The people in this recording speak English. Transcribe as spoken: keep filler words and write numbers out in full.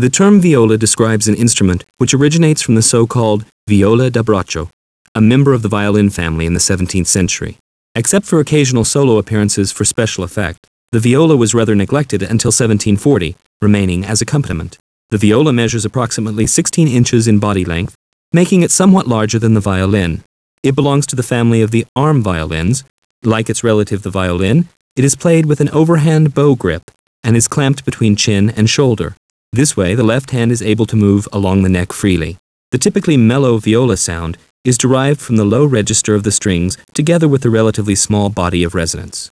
The term viola describes an instrument which originates from the so-called viola da braccio, a member of the violin family in the seventeenth century. Except for occasional solo appearances for special effect, the viola was rather neglected until seventeen forty, remaining as accompaniment. The viola measures approximately sixteen inches in body length, making it somewhat larger than the violin. It belongs to the family of the arm violins. Like its relative the violin, it is played with an overhand bow grip and is clamped between chin and shoulder. This way, the left hand is able to move along the neck freely. The typically mellow viola sound is derived from the low register of the strings together with the relatively small body of resonance.